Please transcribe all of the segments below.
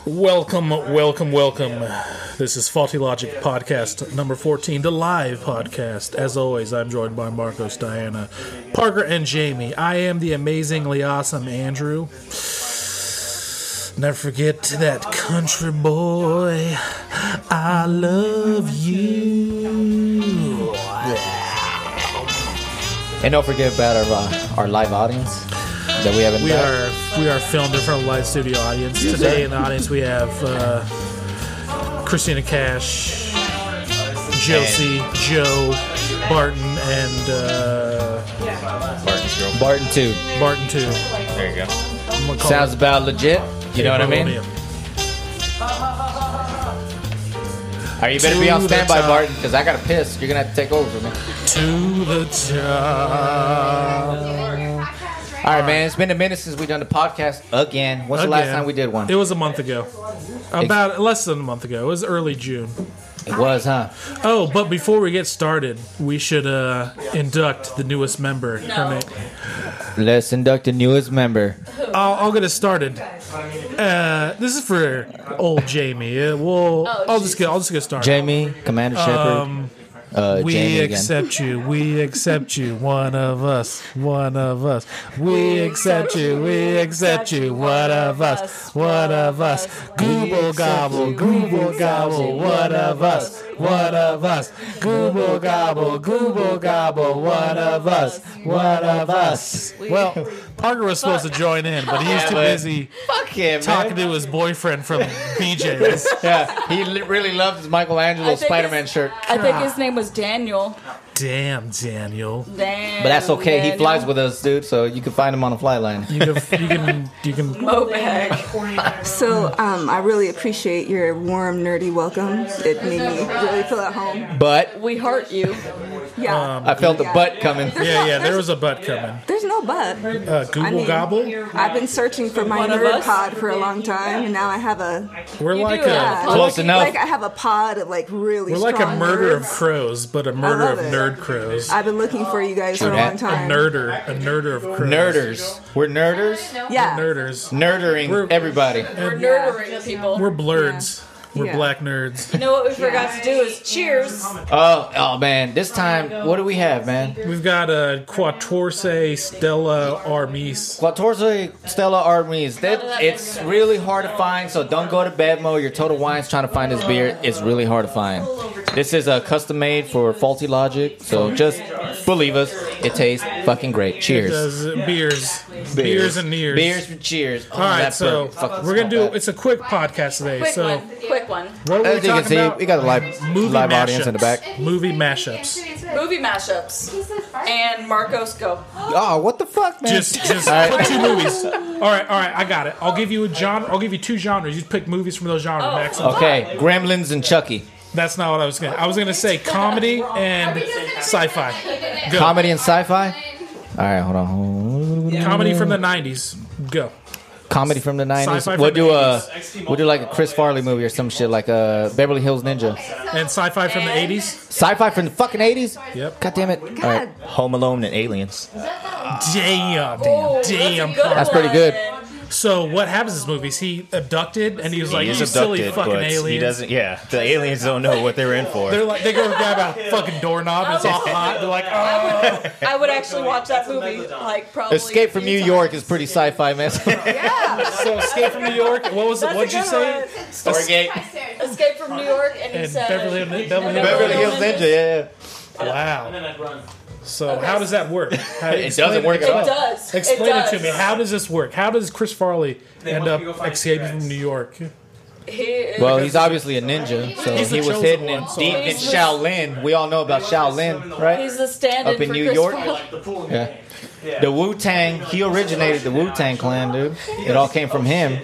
Welcome. This is Faulty Logic Podcast number 14, the live podcast. As always, I'm joined by Marcos, Diana, Parker, and Jamie. I am the amazingly awesome Andrew. Never forget that country boy, I love you. And don't forget about our live audience that we have. We are filmed in front of a live studio audience. Yes, Today sir. in the audience we have Christina Cash, Josie, Joe, Barton, and Barton 2. Barton 2. There you go. Sounds about legit. You know what I mean? Are you better be on standby, Barton? Because I got to piss. You're going to have to take over for me. To the top. All right, man. It's been a minute since we've done the podcast again. When's the last time we did one? It was a month ago. About less than a month ago. It was early June. It was, huh? Oh, but before we get started, we should induct the newest member. No. Let's induct the newest member. I'll get us started. This is for old Jamie. I'll just get started. Jamie, Commander Shepard. We Jamie accept you. We accept you. One of us. One of us. We accept you. We accept you. One of us. One of us. Google gobble. Google gobble. One of us. One of us. Google gobble. Google gobble. One of us. One of us. Well, Parker was supposed to join in, but he's too busy talking to his boyfriend from BJ's. Yeah, he really loved his Michelangelo Spider-Man shirt. I think his name was Daniel. Damn, Daniel. Damn, But that's okay. Daniel. He flies with us, dude. So you can find him on the flight line. You can. Mobag. So, I really appreciate your warm, nerdy welcome. It made me really feel at home. But We heart you. Yeah. I felt the butt coming. Yeah, there was a butt coming. There's no but. Google gobble. I've been searching for my One of nerd us? pod for a long time, and now I have a We're You like do a have a Close enough. like I have a pod of like really. we're like a strong murder of nerds. crows, but a murder love of it. nerd crows. I've been looking for you guys for a that. long time. A nerder of crows. Nerders. We're nerders. Yeah. Nerders. Nerdering everybody. We're nerdering people. We're blurds. We're Yeah. black nerds. You know what we forgot to do is cheers. Oh man. This time, what do we have, man? We've got a Quattorze Stella Armis. Quattorze Stella Armis. It's really hard to find, so don't go to Bevmo. Your Total Wine's trying to find this beer. It's really hard to find. This is a custom made for Faulty Logic, so just believe us. It tastes fucking great. Cheers. Beers and nears. Beers for cheers. Oh, All right, that so fucking we're gonna do. smell bad. It's a quick podcast today. Quick So one. Quick one. what were As we you can talking see, about? we got a live Movie audience in the back. mashups. Movie mashups. Movie mashups. And Marcos go. Oh, what the fuck, man? Just put two movies. All right, I got it. I'll give you a genre. I'll give you two genres. You pick movies from those genres. Max. Okay, Gremlins and Chucky. That's not what I was gonna. I was gonna say comedy and sci-fi. Go. Comedy and sci-fi. All right, hold on. Comedy from the '90s. Go. Comedy from the Sci-fi '90s. from We'll the do 80s. we'll do like a Chris Farley movie or some shit, like Beverly Hills Ninja. And sci-fi from the '80s. Sci-fi from the fucking '80s. Yep. God damn it! All right, Home Alone and Aliens. Damn. That's pretty good. So what happens in this movie is he abducted and he was like, He "You is silly abducted, fucking but aliens." he doesn't. Yeah, the aliens don't know what they're in for. They're like, they go grab a fucking doorknob. And it's all hot. They're like, "Oh." I would actually watch that movie like probably. Escape from New York is pretty sci-fi, man. So Escape from New York. What was it? That's What'd a you good say? one. Stargate. Escape from New York, and he And said Beverly Beverly Hills Ninja. Yeah. Wow. So how does that work? It doesn't work at It all. does. Explain it to does. me. How does this work? How does Chris Farley end up escaping from New York? Well, he's obviously a ninja, so He's the he was chosen hidden one, so- deep in Shaolin. We all know about Shaolin, right? He's the stand-in Up in for New Chris York. Farley. Yeah. The Wu-Tang, he originated the Wu-Tang clan, dude. It all came from him.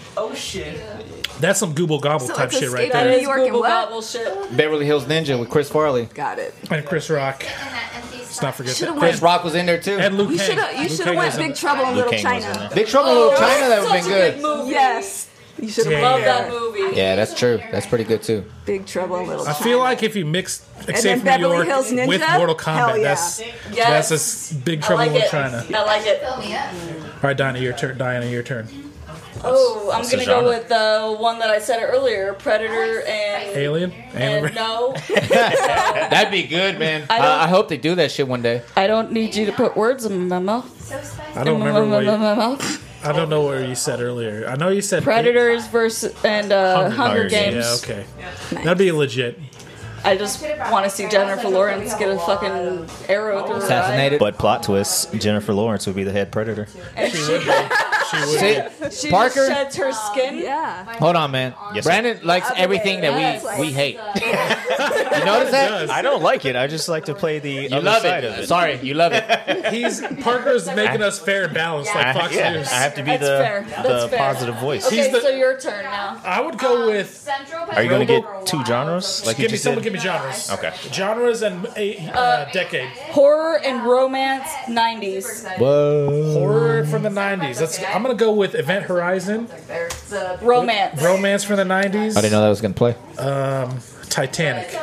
That's some Google gobble So type it's shit right Escape That there. New is York and Google what? gobble shit. Beverly Hills Ninja with Chris Farley. Got it. And Chris Rock. Let's not forget Should've that. Chris Rock was in there too. And Luke You Kang. should have. You Luke should Kang have was went in- Big Trouble in Little Kang was in China. there. Big Trouble in Little China, that would have Such been a good. movie. Yes. You should have Yeah. went Love there. that movie. Yeah, that's true. That's pretty good too. Big Trouble in Little I China. feel like if you mix then Escape from New Beverly York Hills Ninja? with Mortal Hell Kombat, yeah. that's Yes. a big I trouble like in it. China. I like it. All right, Diana, your turn. Oh, I'm What's the gonna go genre? with the one that I said earlier, Predator and Alien? and no. That'd be good, man. I hope they do that shit one day. I don't need you to put words in my mouth. I don't remember what my mouth. I don't know what you said earlier. I know you said Predators versus and Hunger Games. Yeah, okay. That'd be legit. I just want to see Jennifer Lawrence get a fucking arrow through her eye. Assassinated. But plot twist: Jennifer Lawrence would be the head predator. And She would be. she Parker? just sheds her skin. Yeah. Hold on, man. Yes, sir. Brandon likes everything that we hate. You notice that? I don't like it. I just like to play the You other love side of it. it. Sorry, you love it. Parker's making us fair and balanced like Fox Yeah, News. I have to be That's fair. the That's fair. positive voice. Okay, the- so your turn now. I would go with. Are you going to get two genres? Like you Give me just someone. did? Give me genres. Okay. Genres and a decade. Horror and romance, 90s. Whoa. Horror from the 90s. I'm gonna go with Event Horizon. Romance. Romance from the 90s. I didn't know that was gonna play. Titanic.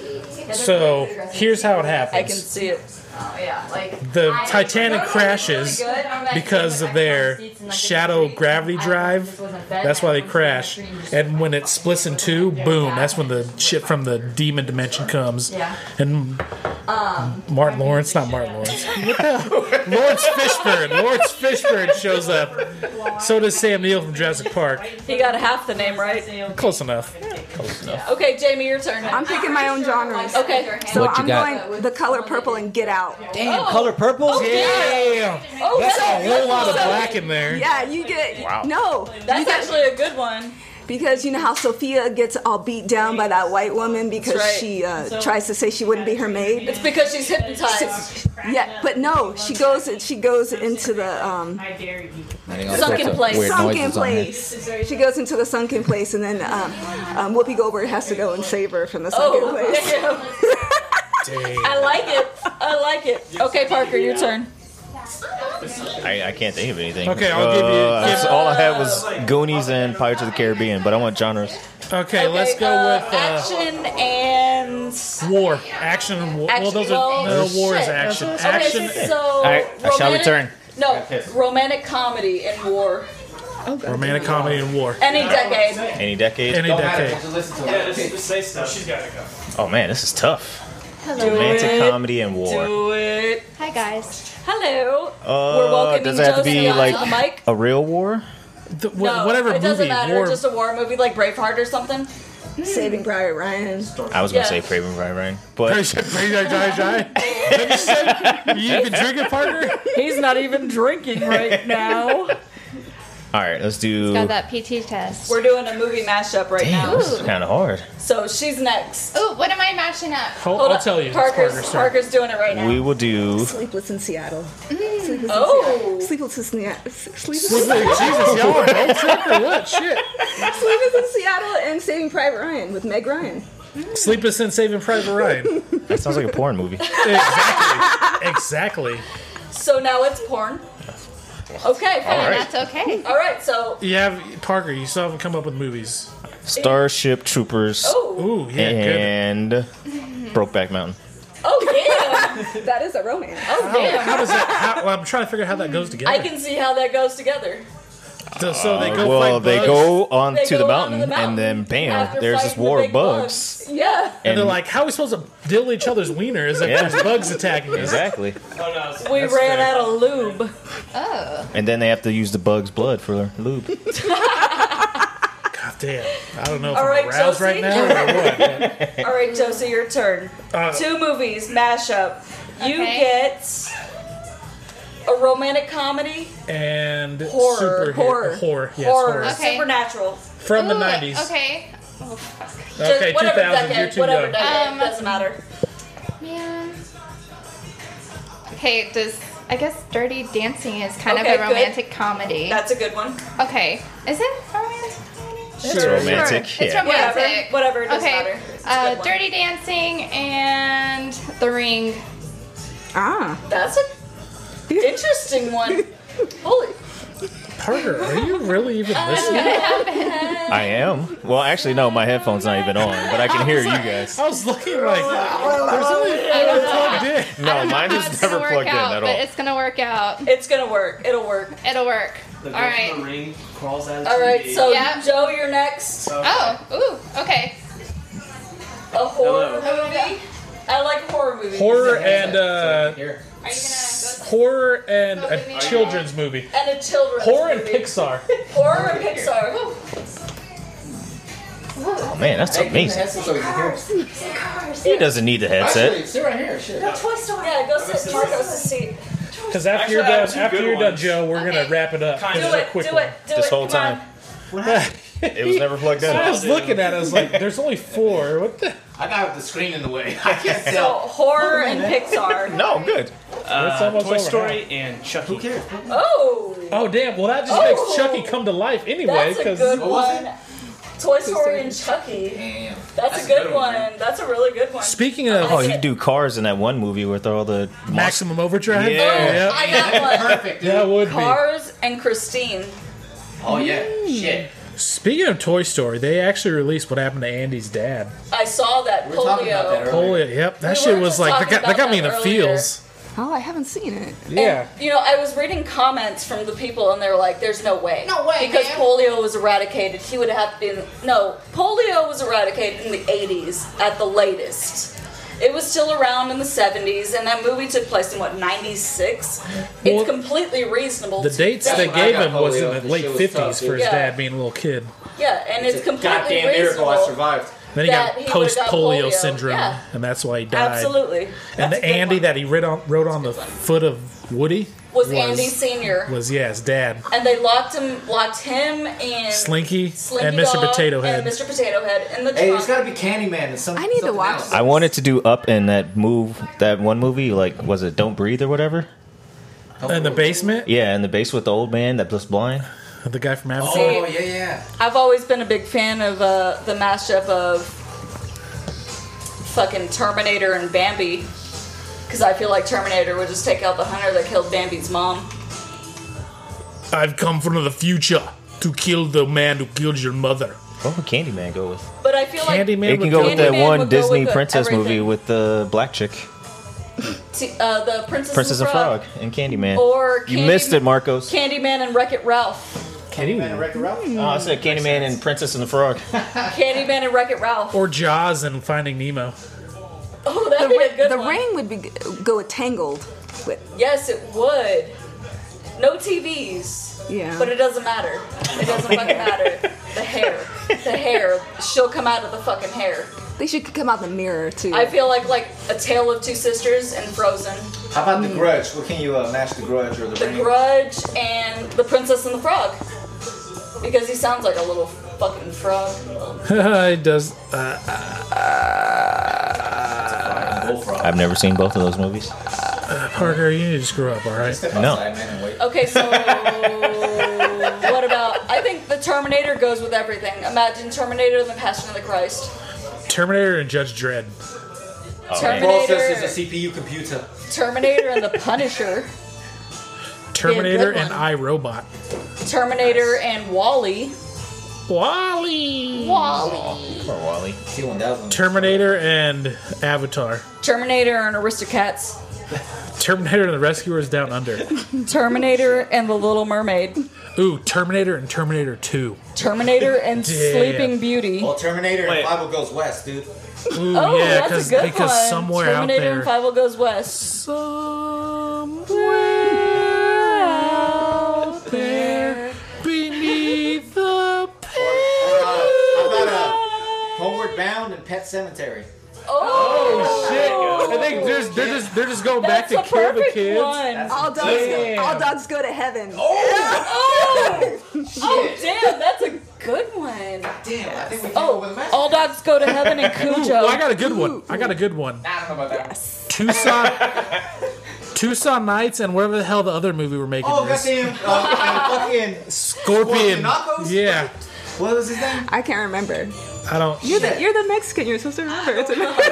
So here's how it I can happens. see it. The Titanic crashes because of their shadow gravity drive. That's why they crash. And when it splits in two, boom, that's when the shit from the demon dimension comes. And Martin Lawrence, not Martin Lawrence. What the hell? Lawrence Fishburne. Lawrence Fishburne shows up. So does Sam Neill from Jurassic Park. He got half the name right. Close enough. Okay, Jamie, your turn. I'm picking my own genres. Okay. So What you I'm got? going The Color Purple and Get Out. Damn, color purple? Damn. Oh, That's that's a whole lot of black in there. Yeah, you get no. That's you get, actually a good one. because you know how Sophia gets all beat down by that white woman because That's right. she tries to say she wouldn't be her maid. It's because she's hypnotized. Yeah, but no, she goes into the Sunken place. Weird sunken noises on here. place. She goes into the sunken place, and then Whoopi Goldberg has to go and save her from the sunken Oh, place. damn. I like it. I like it. Okay, Parker, your turn. I can't think of anything. Okay, I'll give you- that's all I had was Goonies and Pirates of the Caribbean, but I want genres. Okay, let's go with action and. war. Action and war. Well, Action- those well, are no, war is shit. action. Okay, Action. so All right, shall we turn? No, romantic comedy and war. Romantic comedy and war. Any decade. Any decade? Any decade. Oh man, this is tough. Do Romantic it. comedy and war. Do it. Hi guys. Hello. We're welcoming does it have to Josie be onto like the mic. a real war? No, Whatever it doesn't movie. matter. War. Just a war movie like Braveheart or something. Saving Private Ryan. I was gonna Yeah. say Craven Ryan, but You been drinking, Parker? He's not even drinking right now. all right, let's do. Got that PT test. We're doing a movie mashup right Damn, now. this is kind of hard. So she's next. Ooh, what am I mashing up? Hold I'll on. tell you. It's Parker's Parker's turn. doing it right now. We will do. Sleepless in Seattle. Oh. Sleepless in Seattle. Jesus, y'all are both drunk or what? Shit. Sleepless in Seattle and Saving Private Ryan with Meg Ryan. Sleepless in Saving Private Ryan. That sounds like a porn movie. Exactly. So now it's porn. Okay, fine. All right. That's okay. All right, so You have Parker. You still haven't come up with movies. Starship Troopers oh Ooh, yeah, good. and Brokeback Mountain. damn, That is a romance. oh damn. How does that? Well, I'm trying to figure out how that goes together. I can see how that goes together. So they go Well, fight they bugs, go on They to go the onto mountain, the mountain and then bam, after there's this fighting the war of big bugs. Yeah, and they're like, "How are we supposed to deal with each other's wieners if Yeah. there's bugs attacking us?" Exactly. we ran out of lube. Oh. And then they have to use the bug's blood for lube. God damn. I don't know if All I'm right, aroused Josie. right now or what. All right, Josie, your turn. 2 movies mashup. You Okay. get a romantic comedy, And Horror. horror. Yes, horror, horror. Okay. supernatural. From the Ooh, 90s. Okay. Oh fuck. Okay, whatever 2000. decade, You're too whatever young. decade, doesn't matter. Man. Okay, I guess Dirty Dancing is kind Okay, of a good. romantic comedy. That's a good one. Okay. Is it romantic comedy? It's romantic. Sure. It's Yeah. romantic. Whatever, it doesn't Okay. matter. It's a good one. Dirty Dancing and The Ring. Ah. That's a interesting one. Holy. Parker, are you really even listening? I am. Well, actually, no, my headphone's not even on, but I can hear you guys. I was looking like there's only 4 plugged in. No, mine How is it's never gonna work plugged in out, at but all. it's gonna work out. It's gonna work. It'll work. It'll work. The All right. from the ring crawls out of All right, TV. so Yeah. Joe, you're next. Oh, ooh, okay. A horror Hello. movie. I like horror movies. Horror and Here. Are you gonna horror and Go with me. a children's movie. And a children's Horror and movie. Pixar. Horror and Pixar. Oh man, that's amazing. So we can hear. He doesn't need the headset. Actually, sit right here. Shit. Toy Story. Yeah, go sit. Marco's seat. Because after Actually, you're I have done, two after good you're done, ones. Joe, we're gonna Okay. wrap it up. Kind This of. is a Do it. quick Do one. it. Do This it. whole Come time. on. It was never plugged in. I was looking at it. I was like, "There's only 4. What the?" I got the screen in the way. I can't So tell. horror and Pixar. No, good. It's almost Toy over Story and Chucky. Who cares? Oh, Oh damn! Well, that just Oh. makes Chucky come to life anyway. that's a Because good What was one. Toy Story and Chucky. Damn. That's a good one. That's a really good one. speaking of Oh, you do Cars in that one movie with all the Maximum Overdrive, Yeah. I got one. Perfect, dude. that would be. Cars and Christine. Oh yeah. Shit. Speaking of Toy Story, they actually released What Happened to Andy's Dad. I saw that. We were talking about that Polio. earlier. Holy, yep, that We shit were was just like talking that got about me in the that earlier. feels. Oh, I haven't seen it. Yeah. And, I was reading comments from the people, and they were like, "There's no way, because polio was eradicated. He would have been polio was eradicated in the '80s at the latest. It was still around in the '70s, and that movie took place in what '96. Well, It's completely reasonable. The to dates think. they when I gave got him was in polio. the The late shit was 50s tough, for his dude. Yeah. dad being a little kid. Yeah, and it's completely Goddamn reasonable. miracle I survived. Then he That got he would've got post-polio polio. syndrome, Yeah. and that's why he died. Absolutely. And That's the a good Andy one. that he wrote on the foot of Woody was Andy Senior. was his dad. And they locked him and Slinky, Slinky and Mr. Dog Potato Head. and Mr. Potato Head in the Hey, trunk. it's got to be Candyman and some. I need to something watch else. I wanted to do Up in that one movie, like, was it Don't Breathe or whatever? In the basement, Yeah, in the base with the old man that was blind. the guy from Avatar. Oh yeah. I've always been a big fan of the mashup of fucking Terminator and Bambi, because I feel like Terminator would just take out the hunter that killed Bambi's mom. I've come from the future to kill the man who killed your mother. What would Candyman go with? But I feel like Candyman It would can go with that Candyman one would go Disney with princess everything. movie with the black chick, the Princess and Frog, and Candyman. Or You missed it, Marcos. Candyman and Wreck-It Ralph. Candyman and Wreck-It Ralph. Oh, I said Candyman and Princess and the Frog. Candyman and Wreck-It Ralph. Or Jaws and Finding Nemo. Oh, that'd be a good The one. ring would be go with Tangled. With Yes, it would. No TVs. Yeah. But it doesn't matter. It doesn't fucking matter. The hair. She'll come out of the fucking hair. they should come out the mirror too. I feel like A Tale of Two Sisters and Frozen. How about The Grudge? What can you match The Grudge or The The Ring? Grudge and The Princess and the Frog. Because he sounds like a little fucking frog. It does. Bullfrog. I've never seen both of those movies. Parker, you need to screw up, all right? Step No. outside, man, and wait. Okay, so what about? I think the Terminator goes with everything. Imagine Terminator and the Passion of the Christ. Terminator and Judge Dredd. Terminator, Process is a CPU computer. Terminator and the Punisher. Terminator good and one. iRobot. Terminator and Wall-E. Wally. Poor Wally. T-1000. Terminator and Avatar. Terminator and Aristocats. Terminator and the Rescuers Down Under. Terminator and the Little Mermaid. Ooh, Terminator and Terminator 2. Terminator and Damn. Sleeping Beauty. Well, Terminator Wait. and Bible Goes West, dude. Ooh, Oh, yeah, that's a good because one. somewhere Terminator out there. and Five Goes West. Somewhere out there beneath the How about Homeward Bound and Pet Cemetery? Oh, shit. I think they're just going back that's to a kill the perfect kids. one. all dogs, Damn. all dogs go to heaven. Oh, damn, that's a good one. Damn, I think we came up with a match. All dogs go to heaven and Ooh, Cujo. I got a good one. I got a good one. I don't know about that. Tucson Nights and whatever the hell the other movie we're making Oh, is. goddamn, fucking Scorpion. Scorpionacos? Yeah. What was his name? I can't remember. I don't. You're the Mexican. You're supposed to remember. It's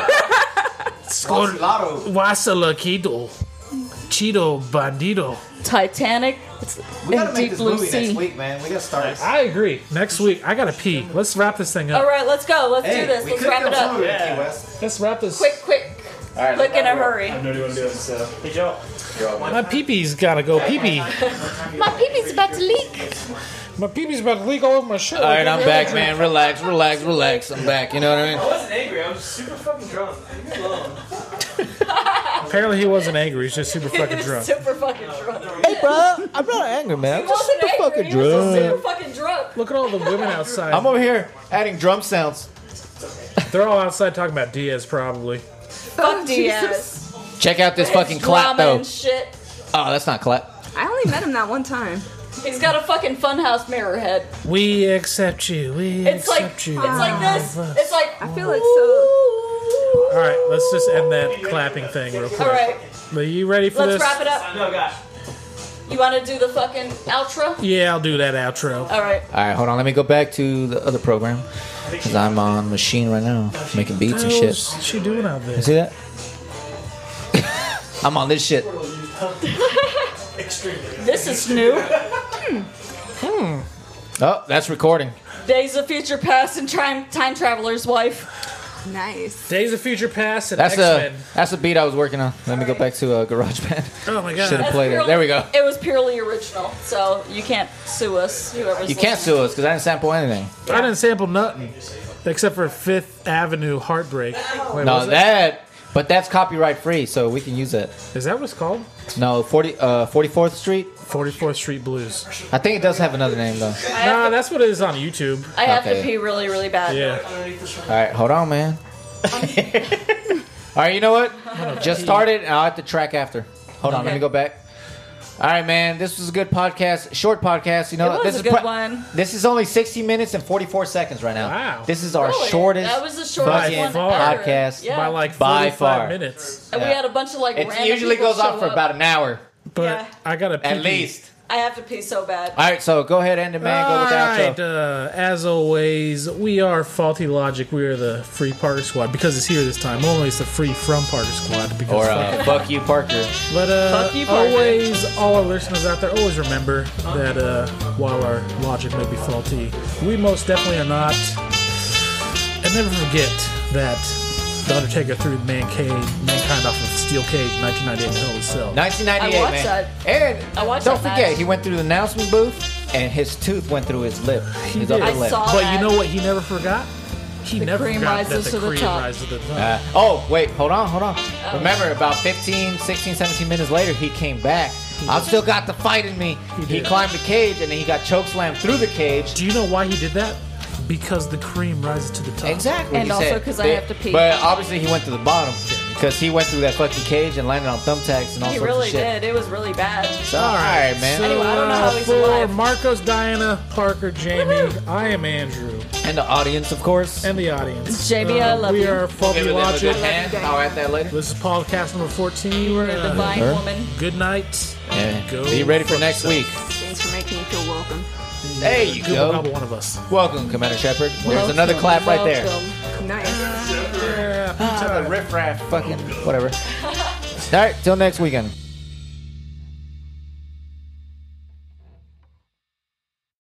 Lotto. Wasala Quito. Cheeto Bandido. Titanic We gotta and make Deep this Blue movie next Sea. week, man. We gotta start. I agree. Next week, I gotta pee. Let's wrap this thing up. All right, let's go. Let's Hey, do this. we Let's could wrap film it some of up. it in Key West. Let's wrap this. Quick. All right. Click in a hurry. I know you want to do it, so. Hey, Joe. My pee-pee's gotta go pee-pee. My pee-pee's about to leak. My pee-pee's about to leak all over my shirt. All right, I'm back, man. Relax. I'm back. You know what I mean? I wasn't angry. I was super fucking drunk. Leave me alone. Apparently he wasn't angry. He's just super fucking drunk. Super fucking drunk. Hey, bro. I'm not angry, man. I'm He wasn't angry. He was just super fucking drunk. Look at all the women outside. I'm over here adding drum sounds. They're all outside talking about Diaz, probably. Fuck Diaz. Check out this fucking clap, Drama though. and shit. Oh, that's not clap. I only met him that one time. He's got a fucking funhouse mirror head. We accept you. We It's like accept you. it's like this. It's like I feel like so. All right, let's just end that clapping thing real quick. all right. Are you ready for Let's this? wrap it up. No, gosh. You want to do the fucking outro? Yeah, I'll do that outro. All right. All right, hold on. Let me go back to the other program. Because I'm on machine right now, making beats and shit. What's she doing out there? You see that? I'm on this shit. This is new. Oh, that's recording. Days of Future Past and Time Traveler's Wife. Nice. Days of Future Past and That's X-Men. a beat I was working on. Let me go back to GarageBand. Oh my god. Should have played it. There we go. It was purely original, so you can't sue us. Whoever's You can't sue us because I didn't sample anything. I didn't sample nothing except for Fifth Avenue Heartbreak. Wait, No, was it? but that's copyright free, so we can use that. Is that what it's called? No, 44th Street. 44th Street Blues. I think it does have another name though. Nah, that's what it is on YouTube. I have Okay. to pee really, really bad. Yeah. All right, hold on, man. All right, you know what? Just started, and I'll have to track after. Hold on, let me go back. All right, man. This was a good podcast, short podcast. You know, It was this a is good one. This is only 60 minutes and 44 seconds right now. Wow. This is our Really? shortest That was the shortest fucking one far. ever. podcast. Yeah. By like By 45 far. minutes. And we had a bunch of like It random usually people goes on show for up. about an hour But Yeah. I got to pee. at least. I have to pee so bad. All right, so go ahead, end it, man. Go with the Alright, outro. as always, we are Faulty Logic. We are the Free Parker Squad because it's here this time. Only it's the Free From Parker Squad. Because Or fuck fuck you, Parker. But Fuck you, Parker. always, all our listeners out there, always remember that while our logic may be faulty, we most definitely are not. And never forget that The Undertaker threw mankind off of steel cage in 1998 in Hell in a Cell. 1998, I watched man. that. And I watched don't that forget, match. he went through the announcement booth, and his tooth went through his lip. His did. upper I lip. saw But that. you know what he never forgot? He never cream forgot rises that to the the cream top. rises to the top. Oh, wait, hold on. Remember, about 15, 16, 17 minutes later, he came back. I've still got the fight in me. He did. climbed the cage, and then he got chokeslammed through the cage. Do you know why he did that? Because the cream rises to the top. Exactly. And he also said. 'cause I have to pee. But obviously, he went to the bottom because he went through that fucking cage and landed on thumbtacks and all He sorts really of shit. did. It was really bad. So, all right, man. So, Anyway, I don't know how he's for alive. Marcos, Diana, Parker, Jamie, I am Andrew, And the audience, of course. and the audience. Jamie, I love we you. are Faulty Give them a Logic. good hand. I'll add that later. This is podcast number 14. The divine Her? woman. Good night. And Go be ready for fuck next yourself. week. Thanks for making me feel welcome. There you Gobble go. gobble one of us. Welcome, Commander Shepard. There's another clap right there. Welcome. Nice. Yeah, The riff raff, fucking whatever. All right, till next weekend.